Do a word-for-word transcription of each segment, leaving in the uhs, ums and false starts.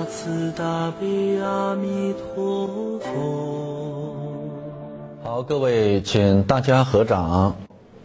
慈大悲阿弥陀佛。 好，各位，请大家合掌。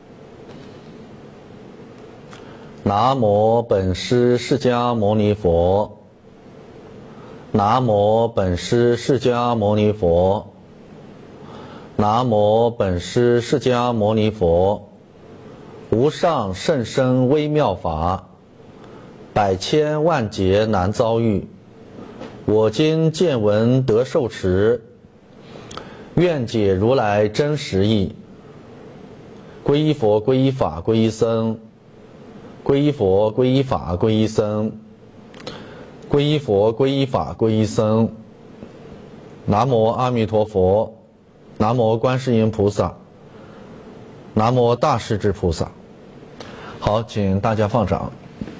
南无本师释迦牟尼佛。南无本师释迦牟尼佛。南无本师释迦牟尼佛。无上甚深微妙法，百千万劫难遭遇。我今见闻得受持，愿解如来真实义。皈依佛，皈依法，皈依僧。皈依佛，皈依法，皈依僧。皈依佛，皈依法，皈依僧。南无阿弥陀佛。南无观世音菩萨。南无大势至菩萨。好，请大家放掌。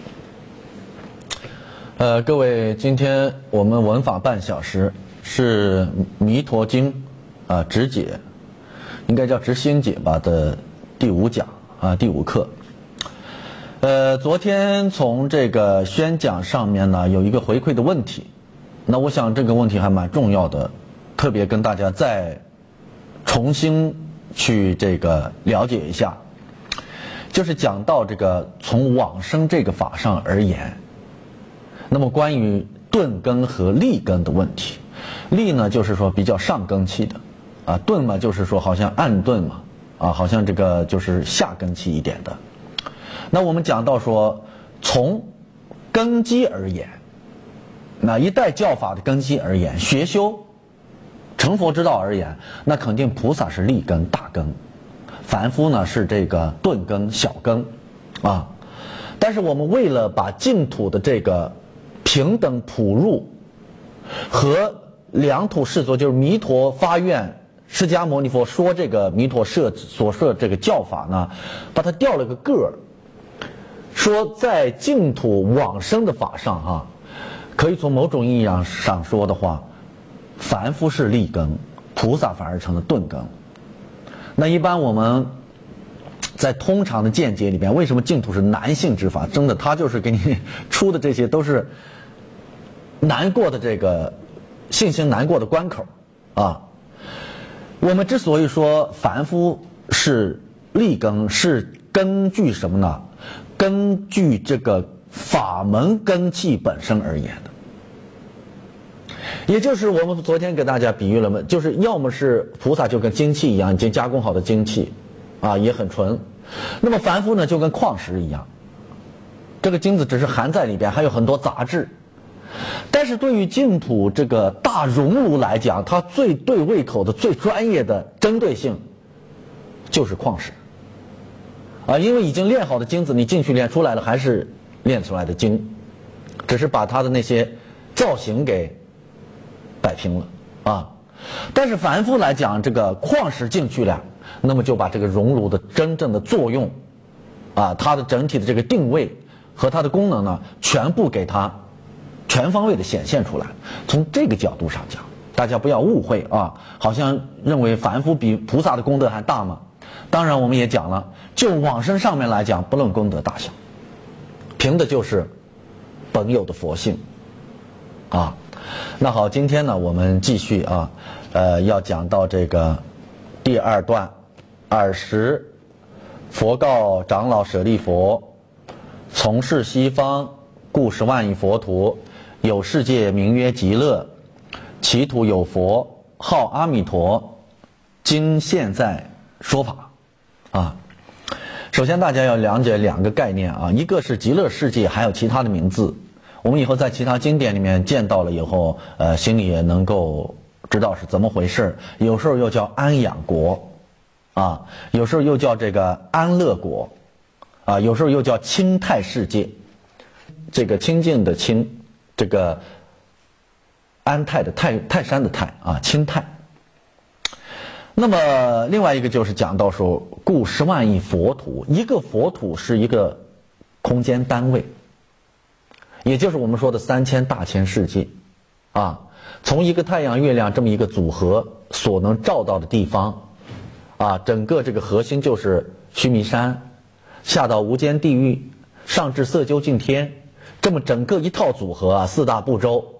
呃，各位，今天我们闻法半小时是《弥陀经》啊直解，应该叫直心解吧的第五讲啊第五课。呃，昨天从这个宣讲上面呢有一个回馈的问题，那我想这个问题还蛮重要的，特别跟大家再重新去这个了解一下。就是讲到这个从往生这个法上而言，那么关于顿根和利根的问题，利呢就是说比较上根器的，啊顿嘛就是说好像暗顿嘛，啊好像这个就是下根器一点的。那我们讲到说从根基而言，那一代教法的根基而言，学修成佛之道而言，那肯定菩萨是利根大根，凡夫呢是这个顿根小根啊。但是我们为了把净土的这个平等普入和两土世俗，就是弥陀发愿释迦牟尼佛说这个弥陀设所设这个教法呢，把它调了个个儿，说在净土往生的法上哈、啊，可以从某种意义上说的话，凡夫是利根，菩萨反而成了顿根。那一般我们在通常的见解里边，为什么净土是难信之法？真的，它就是给你出的这些都是难过的这个信心难过的关口啊。我们之所以说凡夫是利根，是根据什么呢？根据这个法门根器本身而言的。也就是我们昨天给大家比喻了嘛，就是要么是菩萨就跟精器一样，已经加工好的精器啊，也很纯。那么凡夫呢就跟矿石一样，这个金子只是含在里边，还有很多杂质。但是对于净土这个大熔炉来讲，它最对胃口的、最专业的针对性就是矿石啊，因为已经炼好的金子，你进去炼出来了还是炼出来的金，只是把它的那些造型给摆平了啊。但是凡夫来讲，这个矿石进去了，那么就把这个熔炉的真正的作用啊，它的整体的这个定位和它的功能呢，全部给它全方位的显现出来。从这个角度上讲，大家不要误会啊，好像认为凡夫比菩萨的功德还大吗？当然我们也讲了，就往生上面来讲，不论功德大小，凭的就是本有的佛性啊。那好，今天呢我们继续啊，呃，要讲到这个第二段二十，佛告长老舍利佛：从事西方，故十万亿佛土，有世界名曰极乐，其土有佛，号阿弥陀，今现在说法啊。首先大家要了解两个概念啊，一个是极乐世界，还有其他的名字。我们以后在其他经典里面见到了以后，呃，心里也能够知道是怎么回事。有时候又叫安养国，啊，有时候又叫这个安乐国，啊，有时候又叫清泰世界。这个清净的清，这个安泰的泰，泰山的泰啊，清泰。那么另外一个就是讲到说，故十万亿佛土，一个佛土是一个空间单位。也就是我们说的三千大千世界啊，从一个太阳月亮这么一个组合所能照到的地方啊，整个这个核心就是须弥山，下到无间地狱，上至色究竟天，这么整个一套组合啊，四大部洲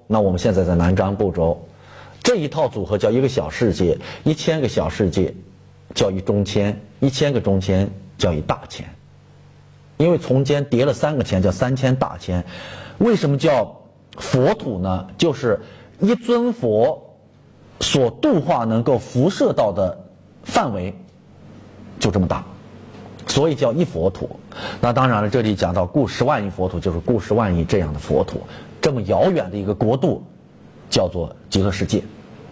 那我们现在在南瞻部洲，这一套组合叫一个小世界，一千个小世界叫一中千，一千个中千叫一大千。因为从间叠了三个千，叫三千大千。为什么叫佛土呢？就是一尊佛所度化能够辐射到的范围就这么大，所以叫一佛土。那当然了，这里讲到故十万亿佛土，就是故十万亿这样的佛土，这么遥远的一个国度叫做极乐世界。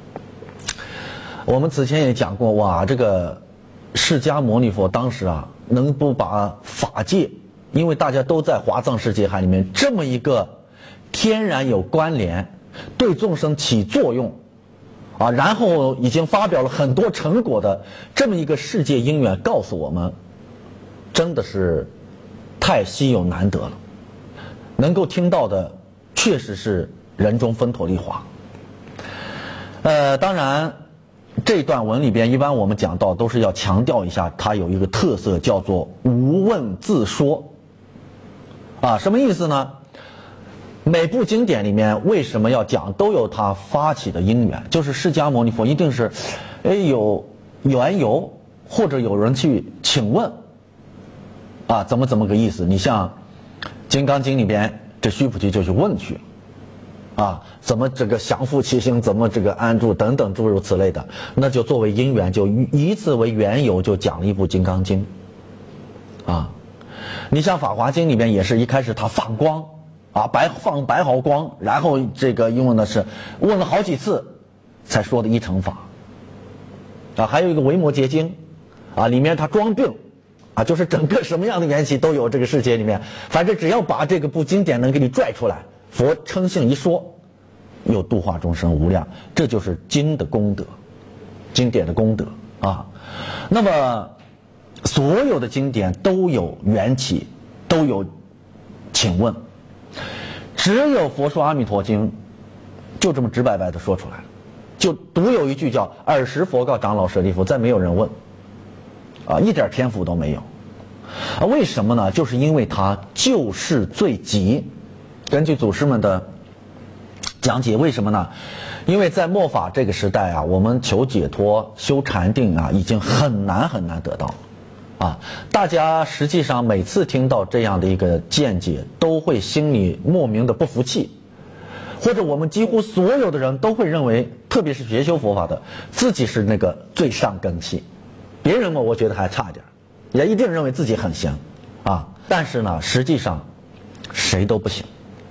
我们此前也讲过，哇，这个释迦牟尼佛当时啊，能不把法界，因为大家都在华藏世界海里面，这么一个天然有关联，对众生起作用啊，然后已经发表了很多成果的这么一个世界因缘，告诉我们，真的是太稀有难得了。能够听到的确实是人中分陀利华。呃，当然这段文里边一般我们讲到都是要强调一下，它有一个特色叫做无问自说啊，什么意思呢？每部经典里面为什么要讲，都有它发起的因缘，就是释迦牟尼佛一定是哎有缘由，或者有人去请问啊，怎么怎么个意思。你像金刚经里边这须菩提就去问去啊，怎么这个降伏其心，怎么这个安住等等诸如此类的，那就作为因缘，就以此为缘由，就讲了一部金刚经啊。你像法华经里边也是一开始它放光啊，白放白毫光，然后这个用的是问了好几次才说的一乘法啊。还有一个维摩诘经啊，里面它装病啊，就是整个什么样的缘起都有，这个世界里面反正只要把这个部经典能给你拽出来，佛称性一说，有度化众生无量，这就是经的功德，经典的功德啊。那么所有的经典都有缘起，都有请问，只有佛说阿弥陀经就这么直白白的说出来，就独有一句叫尔时佛告长老舍利弗，再没有人问啊，一点篇幅都没有啊。为什么呢？就是因为它救世最急。根据祖师们的讲解，为什么呢？因为在末法这个时代啊，我们求解脱修禅定啊，已经很难很难得到啊。大家实际上每次听到这样的一个见解，都会心里莫名的不服气，或者我们几乎所有的人都会认为，特别是学修佛法的，自己是那个最上根器，别人嘛我觉得还差点，也一定认为自己很行啊。但是呢，实际上谁都不行，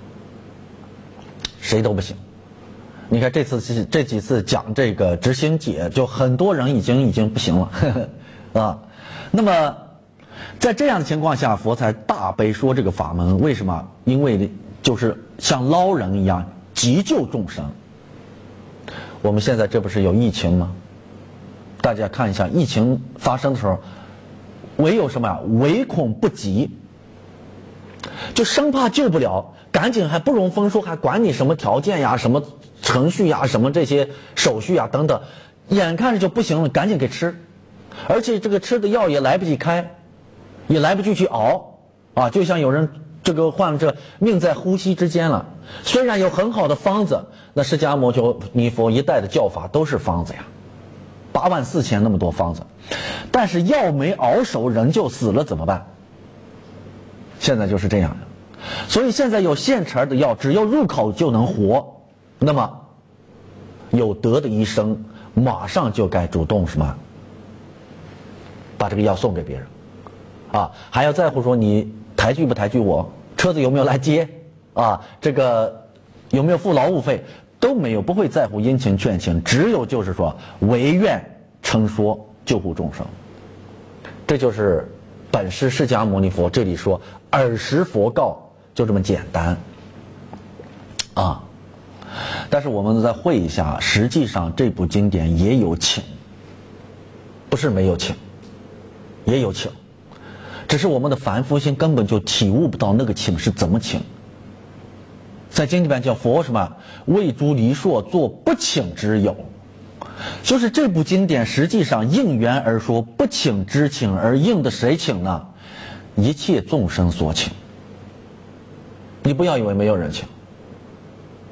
谁都不行。你看这次这几次讲这个执行解，就很多人已经已经不行了呵呵啊。那么在这样的情况下，佛才大悲说这个法门。为什么？因为就是像捞人一样急救众生。我们现在这不是有疫情吗？大家看一下，疫情发生的时候，唯有什么呀？唯恐不及，就生怕救不了，赶紧还不容分说，还管你什么条件呀、什么程序呀、什么这些手续呀等等，眼看着就不行了，赶紧给吃，而且这个吃的药也来不及开，也来不及去熬啊，就像有人这个患者命在呼吸之间了，虽然有很好的方子，那释迦牟尼佛一代的教法都是方子呀，八万四千那么多方子，但是药没熬熟，人就死了，怎么办？现在就是这样的。所以现在有现成的药，只要入口就能活，那么有德的医生马上就该主动什么，把这个药送给别人啊，还要在乎说你抬举不抬举我，车子有没有来接啊，这个有没有付劳务费都没有，不会在乎殷勤劝请，只有就是说唯愿称说救护众生。这就是本师释迦牟尼佛这里说尔时佛告，就这么简单啊。但是我们再会一下，实际上这部经典也有请，不是没有请，也有请，只是我们的凡夫心根本就体悟不到那个请是怎么请。在经里边叫佛什么为诸离硕作不请之有，就是这部经典实际上应缘而说，不请之请，而应的谁请呢？一切众生所请。你不要以为没有人请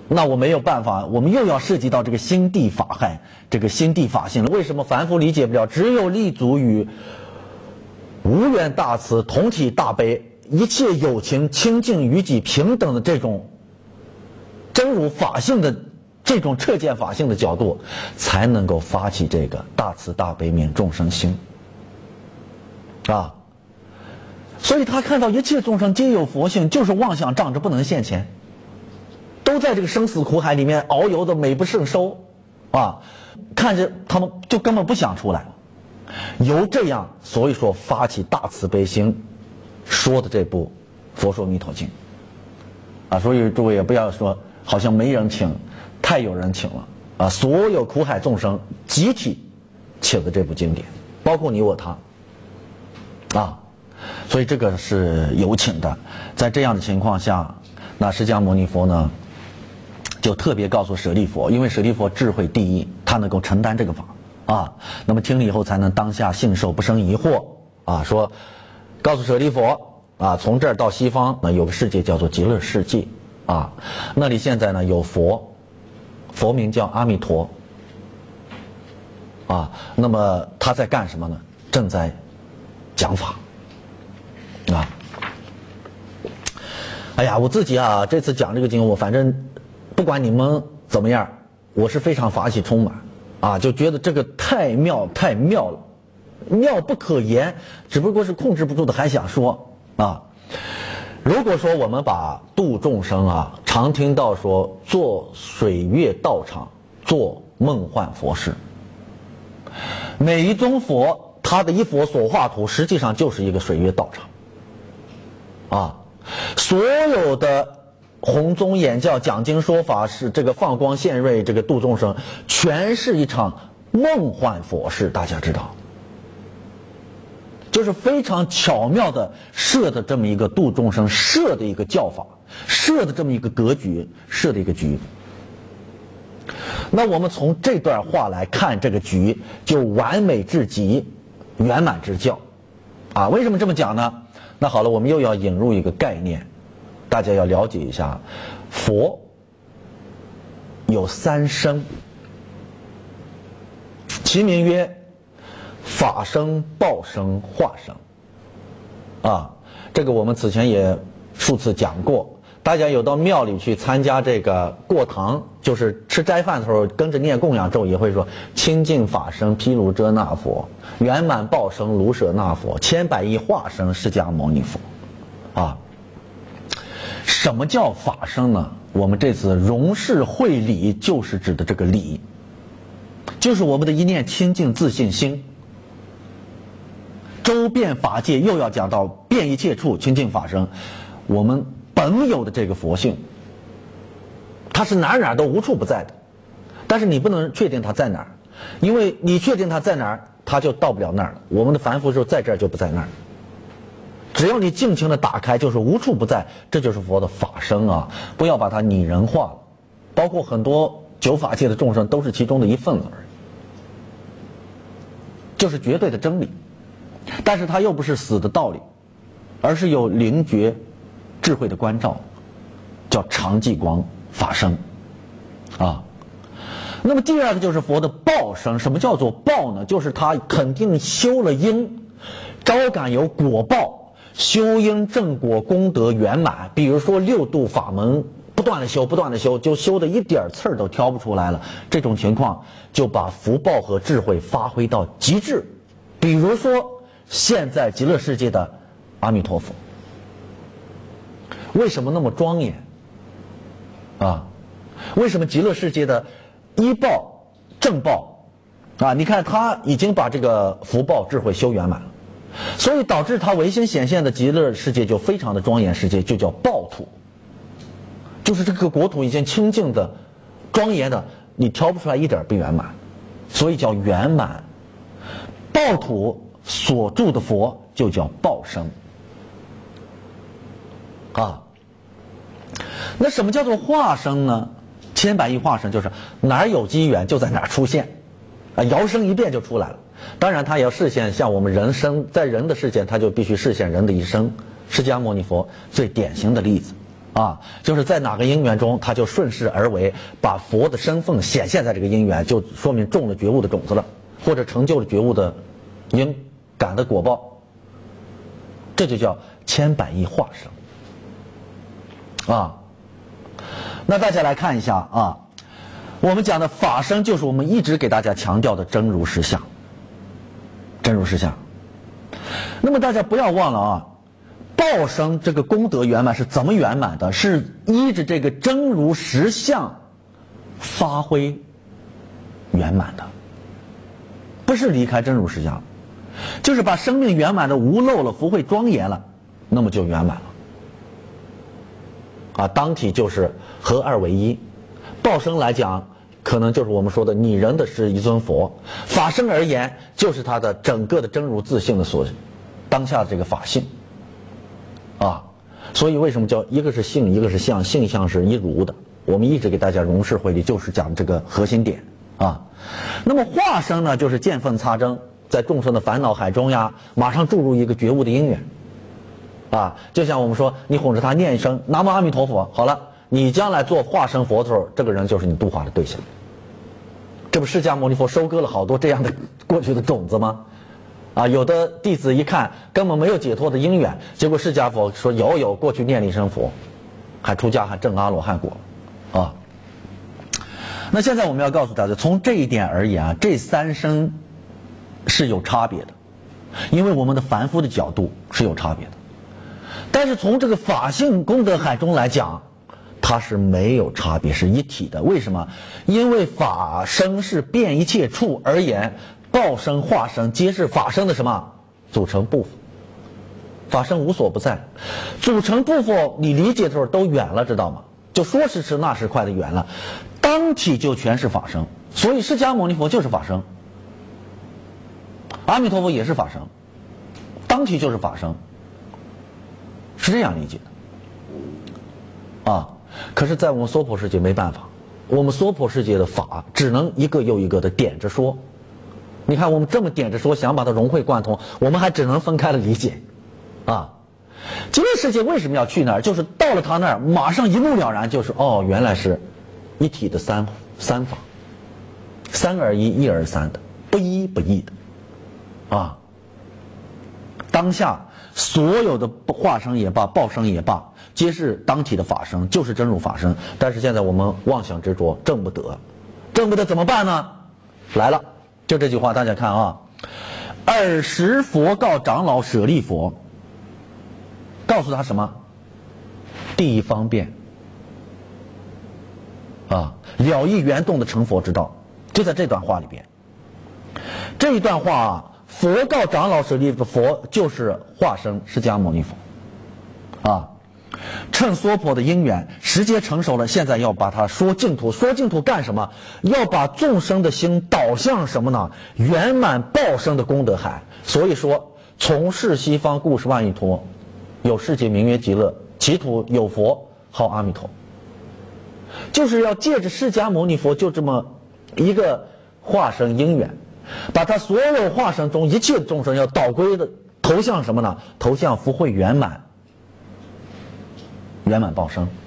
那我没有办法，我们又要涉及到这个心地法害，这个心地法性了。为什么凡夫理解不了？只有立足于无缘大慈、同体大悲、一切有情清净于己平等的这种真如法性的这种彻见法性的角度，才能够发起这个大慈大悲悯众生心啊。所以他看到一切众生皆有佛性，就是妄想障着不能现前，都在这个生死苦海里面遨游的美不胜收啊，看着他们就根本不想出来。由这样，所以说发起大慈悲心说的这部《佛说弥陀经》啊，所以诸位也不要说好像没人请，太有人请了啊！所有苦海众生集体请的这部经典，包括你我他啊，所以这个是有请的。在这样的情况下，那释迦牟尼佛呢，就特别告诉舍利弗，因为舍利弗智慧第一，他能够承担这个法啊，那么听了以后才能当下信受，不生疑惑啊。说告诉舍利弗啊，从这儿到西方呢，有个世界叫做极乐世界啊，那里现在呢有佛，佛名叫阿弥陀啊。那么他在干什么呢？正在讲法啊。哎呀，我自己啊，这次讲这个经，我反正不管你们怎么样，我是非常法喜充满啊，就觉得这个太妙太妙了，妙不可言，只不过是控制不住的还想说啊。如果说我们把度众生啊，常听到说做水月道场，做梦幻佛事，每一宗佛他的一佛所画图实际上就是一个水月道场啊。所有的弘宗演教讲经说法是这个放光现瑞，这个度众生全是一场梦幻佛事，大家知道，就是非常巧妙的设的这么一个度众生设的一个教法，设的这么一个格局，设的一个局。那我们从这段话来看，这个局就完美至极，圆满之教啊。为什么这么讲呢？那好了，我们又要引入一个概念，大家要了解一下，佛有三身，其名曰法身、报身、化身啊。这个我们此前也数次讲过，大家有到庙里去参加这个过堂，就是吃斋饭的时候跟着念供养咒，也会说清净法身毗卢遮那佛，圆满报身卢舍那佛，千百亿化身释迦牟尼佛啊。什么叫法身呢？我们这次融世会理就是指的这个理，就是我们的一念清净自信心。周遍法界又要讲到遍一切处清净法身，我们本有的这个佛性，它是哪儿哪儿都无处不在的，但是你不能确定它在哪儿，因为你确定它在哪儿，它就到不了那儿了。我们的凡夫说在这儿就不在那儿，只要你尽情的打开，就是无处不在，这就是佛的法身啊！不要把它拟人化了，包括很多九法界的众生都是其中的一份子而已，就是绝对的真理。但是它又不是死的道理，而是有灵觉智慧的关照，叫常寂光法身啊。那么第二个就是佛的报身。什么叫做报呢？就是他肯定修了因，招感有果报，修因正果功德圆满。比如说六度法门不断的修不断的修，就修的一点刺儿都挑不出来了，这种情况就把福报和智慧发挥到极致。比如说现在极乐世界的阿弥陀佛为什么那么庄严啊？为什么极乐世界的依报正报啊，你看他已经把这个福报智慧修圆满了，所以导致他唯心显现的极乐世界就非常的庄严世界，就叫报土，就是这个国土已经清净的庄严的，你挑不出来一点不圆满，所以叫圆满。报土所住的佛就叫报身啊。那什么叫做化身呢？千百亿化身就是哪儿有机缘就在哪儿出现啊，摇身一变就出来了。当然他也要示现，像我们人生在人的世界，他就必须示现人的一生。释迦牟尼佛最典型的例子啊，就是在哪个因缘中，它就顺势而为，把佛的身份显现在这个因缘，就说明种了觉悟的种子了，或者成就了觉悟的因感的果报，这就叫千百亿化生啊。那大家来看一下啊，我们讲的法身就是我们一直给大家强调的真如实相，真如实相。那么大家不要忘了啊，报生这个功德圆满是怎么圆满的？是依着这个真如实相发挥圆满的，不是离开真如实相，就是把生命圆满的无漏了，福慧庄严了，那么就圆满了。啊，当体就是合二为一。报生来讲，可能就是我们说的拟人的是一尊佛；法身而言，就是他的整个的真如自性的所当下的这个法性。啊，所以为什么叫一个是性，一个是相？性相是一如的。我们一直给大家融释会里就是讲这个核心点啊。那么化生呢，就是见缝插针，在众生的烦恼海中呀，马上注入一个觉悟的因缘。啊，就像我们说，你哄着他念一声南无阿弥陀佛，好了，你将来做化身佛的时候，这个人就是你度化的对象。这不释迦牟尼佛收割了好多这样的过去的种子吗？啊，有的弟子一看根本没有解脱的因缘，结果释迦佛说有有，过去念了一声佛，还出家还证阿罗汉果，啊。那现在我们要告诉大家，从这一点而言啊，这三生是有差别的，因为我们的凡夫的角度是有差别的。但是从这个法性功德海中来讲，它是没有差别，是一体的。为什么？因为法身是遍一切处而言，报身化身皆是法身的什么组成部分。法身无所不在，组成部分你理解的时候都远了，知道吗？就说时迟那时快的远了，当体就全是法身。所以释迦牟尼佛就是法身，阿弥陀佛也是法身，当体就是法身。是这样理解的啊，可是在我们娑婆世界没办法，我们娑婆世界的法只能一个又一个的点着说。你看我们这么点着说，想把它融会贯通，我们还只能分开了理解啊。极乐世界为什么要去那儿？就是到了他那儿，马上一目了然，就是哦，原来是一体的三三法，三而一，一而三的，不一不异的啊。当下所有的化生也罢，报生也罢，皆是当体的法身，就是真如法身。但是现在我们妄想执着，证不得，证不得怎么办呢？来了，就这句话，大家看啊。尔时佛告长老舍利佛，告诉他什么？第一方便啊，了义圆动的成佛之道，就在这段话里边。这一段话啊，佛告长老舍利弗，佛就是化身释迦牟尼佛啊，趁娑婆的因缘时节成熟了，现在要把它说净土。说净土干什么？要把众生的心导向什么呢？圆满报生的功德海。所以说，从事西方故事万亿陀，有世界名曰极乐，其土有佛号阿弥陀，就是要借着释迦牟尼佛就这么一个化身因缘，把他所有化身中一切众生要导归的投向什么呢？投向福慧圆满，圆满报生。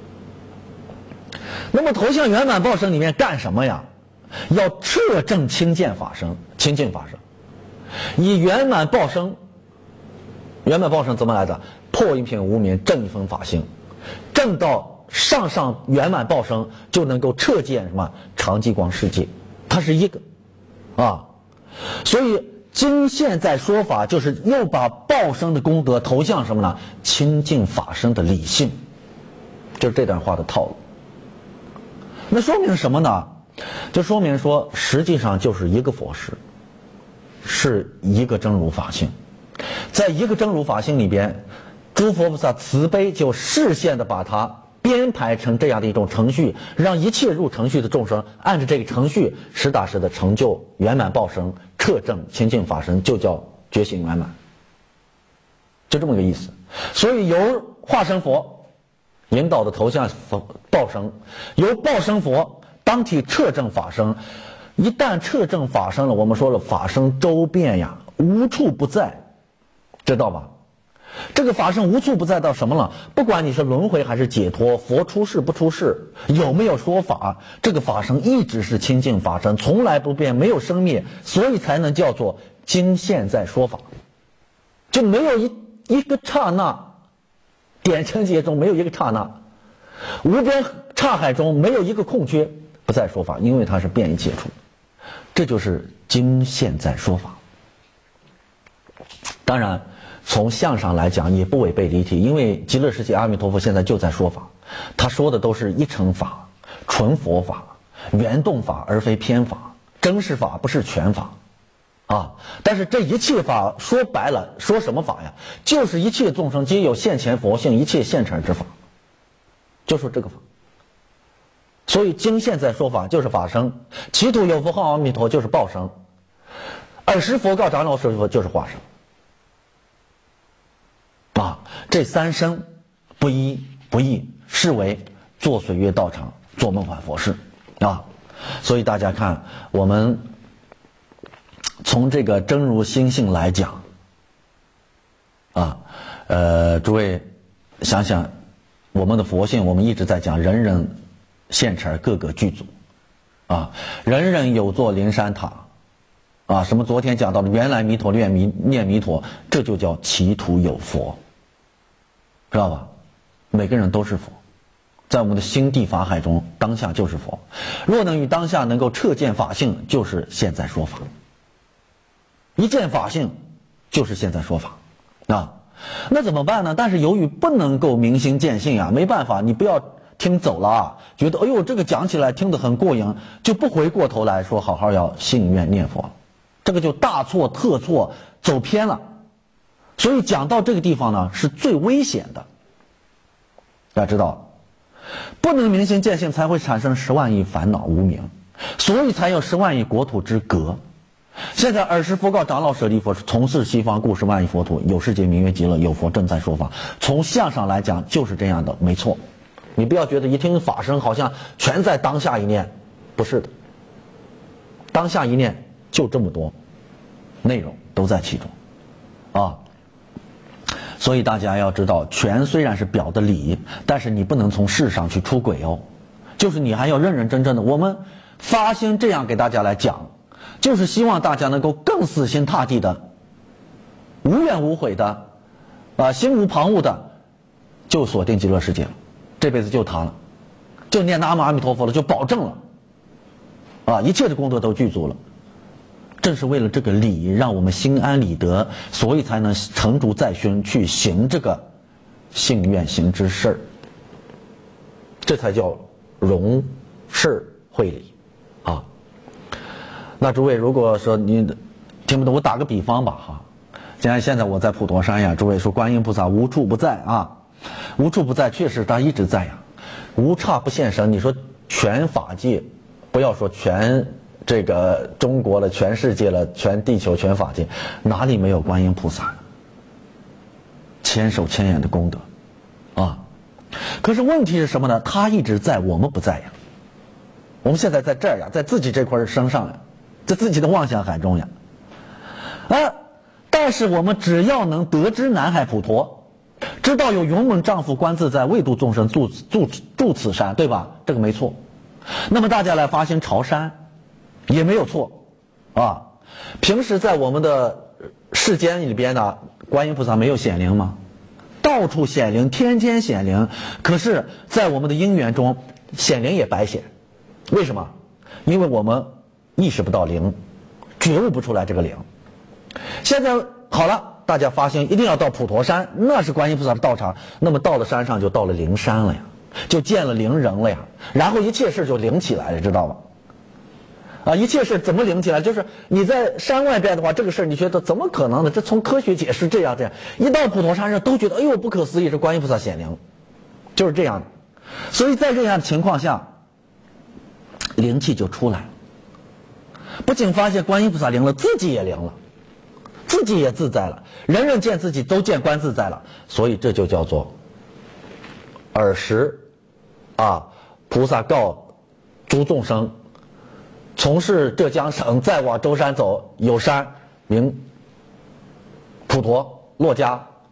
那么投向圆满报生里面干什么呀？要彻证清净法身，清净法身，以圆满报生。圆满报生怎么来的？破一片无明，正一分法性，正到上上圆满报生，就能够彻见什么常寂光世界，它是一个啊。所以经现在说法就是又把报生的功德投向什么呢？清净法身的理性，就是这段话的套路。那说明什么呢？就说明说实际上就是一个佛事，是一个真如法性。在一个真如法性里边，诸佛菩萨慈悲就视线的把它编排成这样的一种程序，让一切入程序的众生按着这个程序实打实的成就圆满报生，彻证清净法身，就叫觉醒圆满，就这么个意思。所以由化身佛引导的投向报生，由报生佛当体彻证法身。一旦彻证法身了，我们说了法身周遍呀，无处不在，知道吧？ 这个法身无处不在到什么了？不管你是轮回还是解脱，佛出世不出世，有没有说法，这个法身一直是清净法身，从来不变，没有生灭，所以才能叫做今现在说法。就没有一一个刹那，点尘界中没有一个刹那，无边刹海中没有一个空缺不再说法，因为它是遍一切处，这就是今现在说法。当然从相上来讲也不违背离体，因为极乐世界阿弥陀佛现在就在说法，他说的都是一乘法、纯佛法、圆动法，而非偏法，真实法不是全法啊。但是这一切法说白了，说什么法呀？就是一切众生皆有现前佛性，一切现成之法，就说这个法。所以今现在说法就是法身，其土有佛号阿弥陀就是报身，尔时佛告长老舍利弗就是化身。啊，这三生不一不异，是为做水月道场，做梦幻佛事啊。所以大家看，我们从这个真如心性来讲啊，呃，诸位想想，我们的佛性，我们一直在讲人人现成，各个具足啊，人人有座灵山塔啊。什么昨天讲到的原来弥陀念弥念弥陀，这就叫其土有佛。知道吧？每个人都是佛，在我们的心地法海中，当下就是佛。若能于当下能够彻见法性，就是现在说法。一见法性，就是现在说法啊。那怎么办呢？但是由于不能够明心见性呀，没办法，你不要听走了啊，觉得哎呦这个讲起来听得很过瘾，就不回过头来说好好要信愿念佛，这个就大错特错，走偏了。所以讲到这个地方呢，是最危险的。大家知道，不能明心见性，才会产生十万亿烦恼无明，所以才有十万亿国土之隔。现在尔时佛告长老舍利弗，从事西方故事万亿佛土，有世界名曰极乐，有佛正在说法。从相上来讲就是这样的，没错。你不要觉得一听法声好像全在当下一念，不是的，当下一念就这么多内容都在其中啊。所以大家要知道，权虽然是表的理，但是你不能从事上去出轨哦，就是你还要认认真真的。我们发心这样给大家来讲，就是希望大家能够更死心塌地的、无怨无悔的、啊、呃、心无旁骛的，就锁定极乐世界了，这辈子就他了，就念南无阿弥陀佛了，就保证了，啊，一切的功德都具足了。正是为了这个理，让我们心安理得，所以才能成竹在胸去行这个信愿行之事儿，这才叫容事会理啊。那诸位如果说你听不懂，我打个比方吧哈。既然现在我在普陀山呀，诸位说观音菩萨无处不在啊，无处不在，确实他一直在呀，无刹不现身。你说全法界，不要说全这个中国了，全世界了，全地球全法界，哪里没有观音菩萨？千手千眼的功德啊！可是问题是什么呢？他一直在，我们不在呀。我们现在在这儿呀，在自己这块身上呀，在自己的妄想海中呀。啊！但是我们只要能得知南海普陀，知道有勇猛丈夫观自在，为度众生住住住此山，对吧？这个没错。那么大家来发心朝山。也没有错，啊，平时在我们的世间里边呢，观音菩萨没有显灵吗？到处显灵，天天显灵。可是，在我们的因缘中，显灵也白显。为什么？因为我们意识不到灵，觉悟不出来这个灵。现在好了，大家发心一定要到普陀山，那是观音菩萨的道场。那么到了山上就到了灵山了呀，就见了灵人了呀，然后一切事就灵起来了，知道吧？啊，一切事怎么灵起来？就是你在山外边的话，这个事你觉得怎么可能呢？这从科学解释这样这样，一到普陀山上都觉得哎呦不可思议，这观音菩萨显灵，就是这样的。所以在这样的情况下，灵气就出来了。不仅发现观音菩萨灵了，自己也灵了，自己也自在了，人人见自己都见观自在了。所以这就叫做尔时啊，菩萨告诸众生。从事浙江省，再往舟山走，有山名普陀珞珈，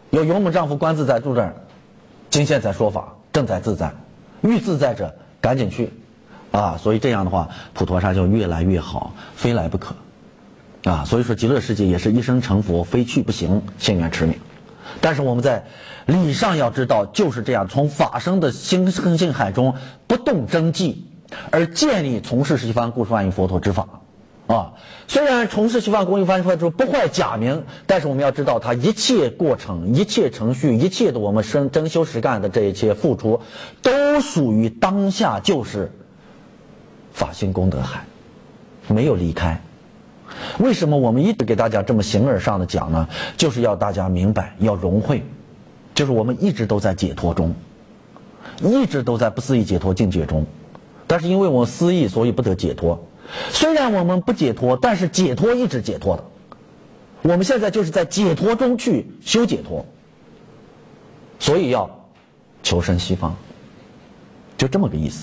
有勇猛丈夫观自在，住这儿，今现在说法，正在自在，欲自在者赶紧去，啊，所以这样的话，普陀沙就越来越好，非来不可，啊，所以说极乐世界也是一生成佛，非去不行，心愿持名。但是我们在理上要知道，就是这样，从法生的心生性海中不动真迹，而建立从事西方故事万应佛陀之法。啊，虽然从事西方工艺翻译出来之后不坏假名，但是我们要知道，它一切过程、一切程序、一切的我们生真修实干的这一切付出，都属于当下就是法性功德海，没有离开。为什么我们一直给大家这么形而上的讲呢？就是要大家明白，要融会，就是我们一直都在解脱中，一直都在不思议解脱境界中，但是因为我们思议，所以不得解脱。虽然我们不解脱，但是解脱一直解脱的。我们现在就是在解脱中去修解脱，所以要求生西方，就这么个意思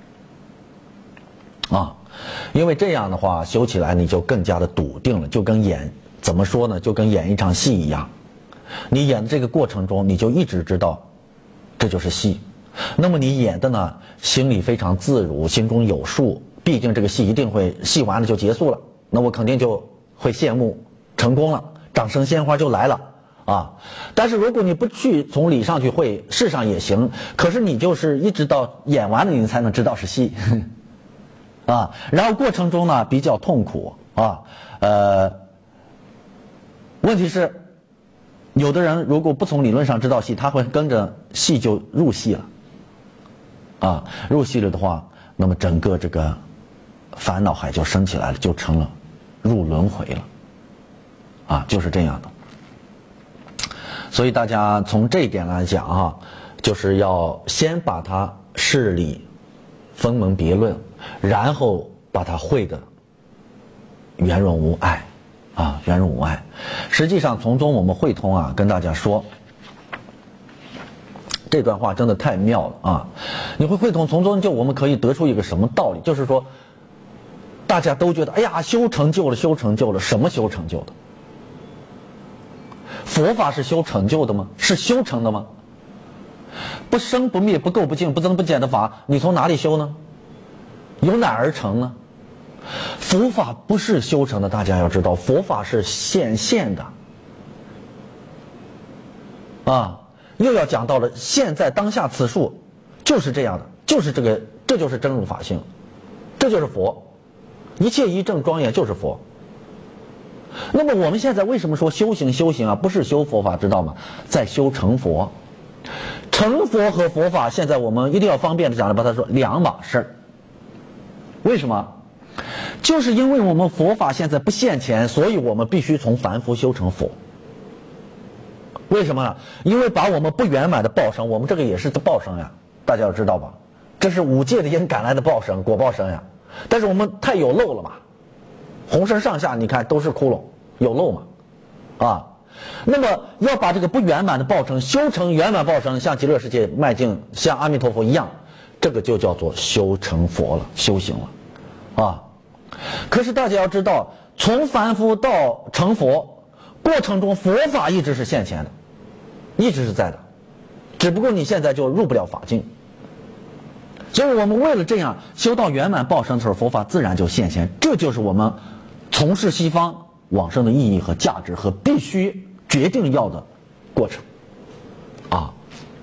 啊。因为这样的话修起来你就更加的笃定了，就跟演怎么说呢，就跟演一场戏一样。你演的这个过程中，你就一直知道这就是戏，那么你演的呢，心里非常自如，心中有数。毕竟这个戏一定会戏完了就结束了，那我肯定就会谢幕成功了，掌声鲜花就来了啊！但是如果你不去从理上去会，事上也行，可是你就是一直到演完了你才能知道是戏啊。然后过程中呢比较痛苦啊，呃，问题是有的人如果不从理论上知道戏，他会跟着戏就入戏了啊，入戏了的话，那么整个这个烦恼海就升起来了，就成了入轮回了啊，就是这样的。所以大家从这一点来讲啊，就是要先把它事理分门别论，然后把它会的圆融无碍啊，圆融无碍。实际上从中我们会通啊，跟大家说这段话真的太妙了啊！你会会通，从中就我们可以得出一个什么道理？就是说，大家都觉得，哎呀，修成就了，修成就了，什么修成就的？佛法是修成就的吗？是修成的吗？不生不灭、不垢不净、不增不减的法，你从哪里修呢？由哪而成呢？佛法不是修成的，大家要知道，佛法是显现的啊。又要讲到了现在当下此处就是这样的，就是这个，这就是真如法性，这就是佛，一切一正庄严就是佛。那么我们现在为什么说修行修行啊？不是修佛法，知道吗？在修成佛。成佛和佛法现在我们一定要方便的讲的把它说两码事儿。为什么？就是因为我们佛法现在不现前，所以我们必须从凡夫修成佛。为什么呢？因为把我们不圆满的报生，我们这个也是报生呀，大家要知道吧？这是五界的因赶来的报生，果报生呀。但是我们太有漏了嘛，红身上下你看都是窟窿，有漏嘛，啊。那么要把这个不圆满的报生修成圆满报生，向极乐世界迈进，像阿弥陀佛一样，这个就叫做修成佛了，修行了，啊。可是大家要知道，从凡夫到成佛过程中，佛法一直是现前的。一直是在的，只不过你现在就入不了法境。所以我们为了这样修到圆满报生的时候，佛法自然就现前。这就是我们从事西方往生的意义和价值和必须决定要的过程啊！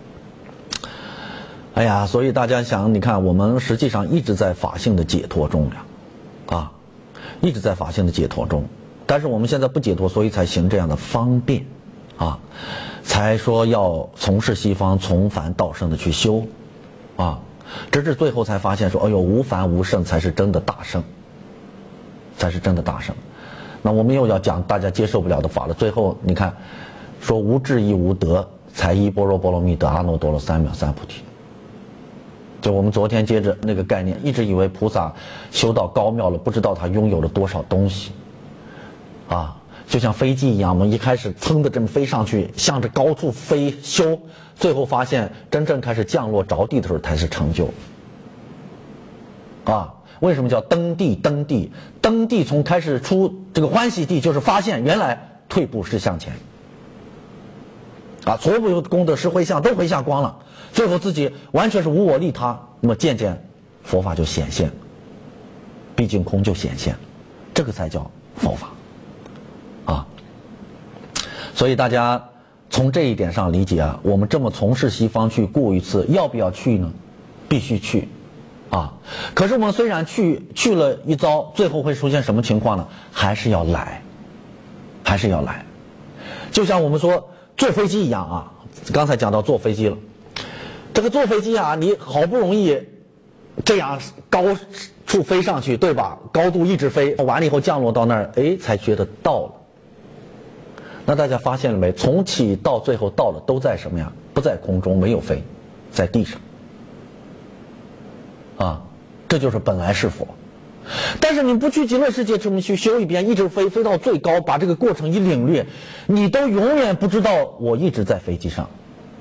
哎呀，所以大家想，你看我们实际上一直在法性的解脱中呀，啊，一直在法性的解脱中。但是我们现在不解脱，所以才行这样的方便啊。才说要从事西方从凡到圣的去修啊，直至最后才发现说，哎呦，无凡无圣才是真的大圣，才是真的大圣。那我们又要讲大家接受不了的法了。最后你看，说无智亦无德，才依般若波罗蜜得阿耨多罗三藐三菩提。就我们昨天接着那个概念，一直以为菩萨修到高妙了，不知道他拥有了多少东西啊。就像飞机一样，我们一开始噌的这么飞上去，向着高处飞修，最后发现真正开始降落着地的时候才是成就。啊，为什么叫登地？登地，登地从开始出这个欢喜地，就是发现原来退步是向前。 啊，所有功德是回向都回向光了，最后自己完全是无我利他，那么渐渐佛法就显现，毕竟空就显现，这个才叫佛法啊。所以大家从这一点上理解啊，我们这么从事西方去过一次，要不要去呢？必须去啊！可是我们虽然去去了一遭，最后会出现什么情况呢？还是要来，还是要来。就像我们说坐飞机一样啊，刚才讲到坐飞机了，这个坐飞机啊，你好不容易这样高处飞上去，对吧？高度一直飞，完了以后降落到那儿，哎，才觉得到了。那大家发现了没？从起到最后到了，都在什么呀？不在空中，没有飞，在地上。啊，这就是本来是佛。但是你不去极乐世界这么去修一遍，一直飞飞到最高，把这个过程一领略，你都永远不知道我一直在飞机上。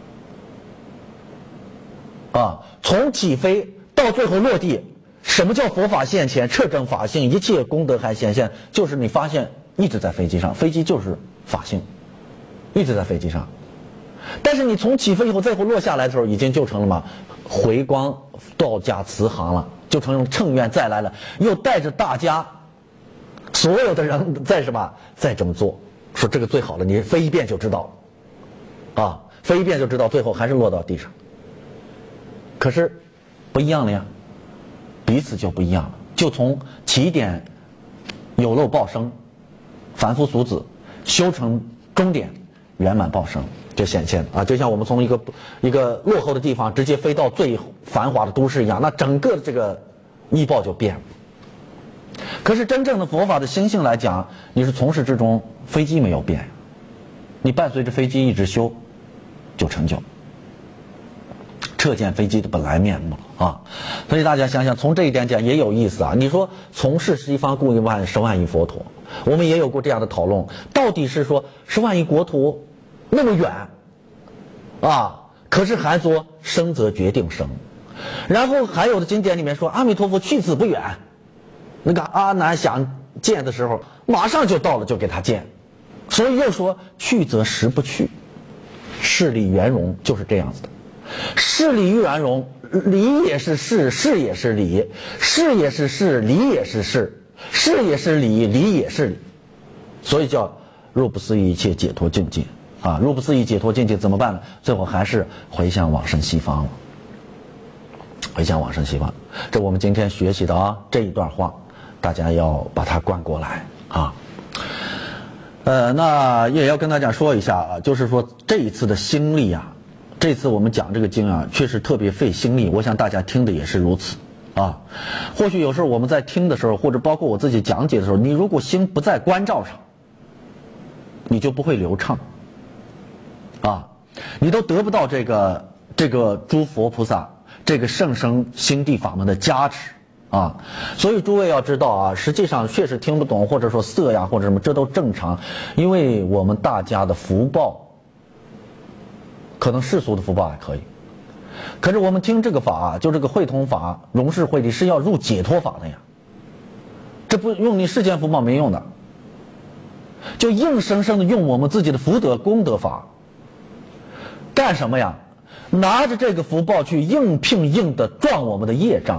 啊，从起飞到最后落地，什么叫佛法现前，彻证法性，一切功德还显现，就是你发现一直在飞机上，飞机就是法性，一直在飞机上。但是你从起飞以后，最后落下来的时候，已经就成了嘛回光道家慈航了，就成乘愿再来了，又带着大家所有的人在什么再这么做，说这个最好了，你飞一遍就知道啊，飞一遍就知道，最后还是落到地上。可是不一样了呀，彼此就不一样了，就从起点有漏报生，凡夫俗子修成终点圆满报生就显现啊，就像我们从一个一个落后的地方直接飞到最繁华的都市一样，那整个这个依报就变了。可是真正的佛法的心性来讲，你是从始至终飞机没有变，你伴随着飞机一直修，就成就彻见飞机的本来面目了啊！所以大家想想，从这一点讲也有意思啊。你说从事西方故一万十万亿佛陀，我们也有过这样的讨论，到底是说十万亿国土那么远啊，可是还说生则决定生，然后还有的经典里面说阿弥陀佛去此不远，那个阿难想见的时候马上就到了，就给他见，所以又说去则实不去，事理圆融就是这样子的。事理与圆融，理也是事，事也是理，事也是事，理也是事，事也是理，理也是理，所以叫若不思议一切解脱境界啊！若不思议解脱境界怎么办呢？最后还是回向往生西方了，回向往生西方。这我们今天学习的啊这一段话，大家要把它贯过来啊。呃，那也要跟大家说一下啊，就是说这一次的心力啊。这次我们讲这个经啊，确实特别费心力，我想大家听的也是如此啊。或许有时候我们在听的时候，或者包括我自己讲解的时候，你如果心不在关照上，你就不会流畅啊，你都得不到这个这个诸佛菩萨这个圣生心地法门的加持啊。所以诸位要知道啊，实际上确实听不懂，或者说色呀或者什么，这都正常，因为我们大家的福报。可能世俗的福报还可以，可是我们听这个法啊，就这个会通法、融世会理是要入解脱法的呀。这不用你世间福报没用的，就硬生生的用我们自己的福德功德法，干什么呀？拿着这个福报去硬拼硬的撞我们的业障，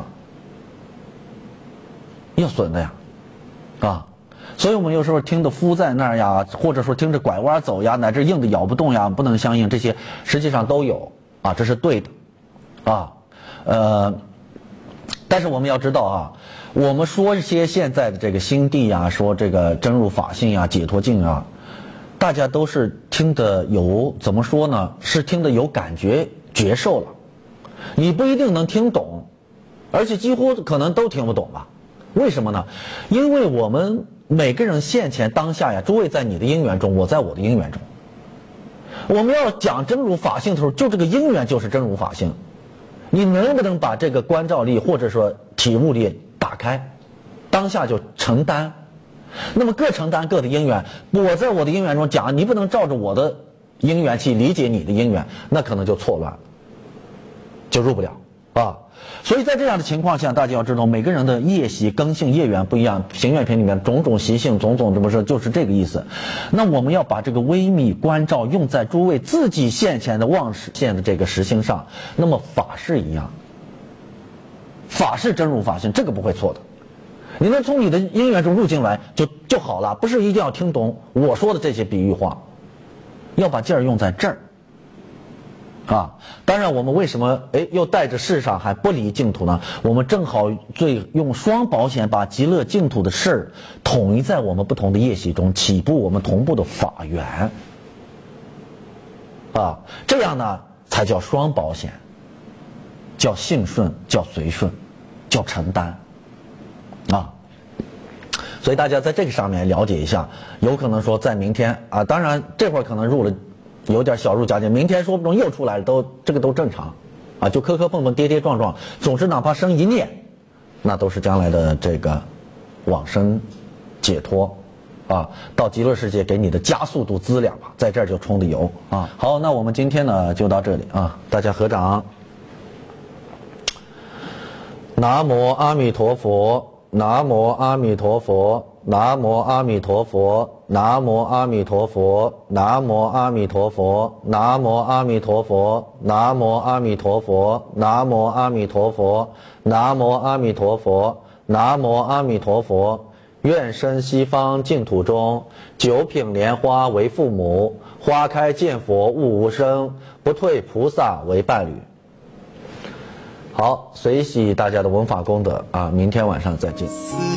要损的呀，啊！所以我们有时候听的敷在那儿呀，或者说听着拐弯走呀，乃至硬的咬不动呀，不能相应，这些实际上都有啊，这是对的啊。呃，但是我们要知道啊，我们说一些现在的这个心地呀，说这个真如法性呀、解脱境啊，大家都是听得有怎么说呢？是听得有感觉觉受了，你不一定能听懂，而且几乎可能都听不懂吧？为什么呢？因为我们每个人现前当下呀，诸位在你的因缘中，我在我的因缘中。我们要讲真如法性的时候，就这个因缘就是真如法性。你能不能把这个观照力或者说体悟力打开，当下就承担。那么各承担各的因缘，我在我的因缘中讲，你不能照着我的因缘去理解你的因缘，那可能就错乱了，就入不了啊。所以在这样的情况下，大家要知道，每个人的业习、庚性、业缘不一样，行愿品里面种种习性、种种这么说，就是这个意思。那我们要把这个微密关照用在诸位自己现前的旺现的这个实性上，那么法是一样，法是真如法性，这个不会错的。你能从你的因缘中入进来就就好了，不是一定要听懂我说的这些比喻话，要把劲儿用在这儿。啊，当然，我们为什么哎又带着世上还不离净土呢？我们正好最用双保险把极乐净土的事儿统一在我们不同的业习中，起步我们同步的法缘。啊，这样呢才叫双保险，叫信顺，叫随顺，叫承担。啊，所以大家在这个上面了解一下，有可能说在明天啊，当然这会儿可能入了。有点小入假境，明天说不定又出来了，都这个都正常，啊，就磕磕碰碰、跌跌撞撞，总之哪怕生一念，那都是将来的这个往生解脱，啊，到极乐世界给你的加速度资粮吧，在这儿就充的油啊。好，那我们今天呢就到这里啊，大家合掌。南无阿弥陀佛，南无阿弥陀佛。南无阿弥陀佛，南无阿弥陀佛，南无阿弥陀佛，南无阿弥陀佛，南无阿弥陀佛，南无阿弥陀佛，南无阿弥陀佛，南无阿弥陀佛。愿生西方净土中，九品莲花为父母，花开见佛悟无生，不退菩萨为伴侣。好，随喜大家的闻法功德啊！明天晚上再见。